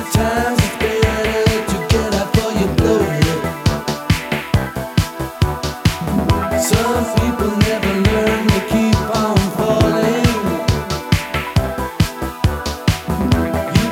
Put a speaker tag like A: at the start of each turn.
A: Sometimes it's better to get out before you blow it. Some people